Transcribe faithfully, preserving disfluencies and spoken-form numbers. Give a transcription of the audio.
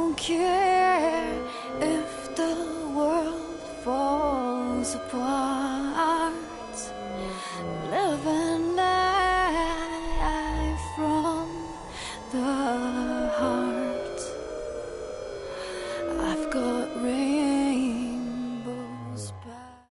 don't care if the world falls apart. Live and die from the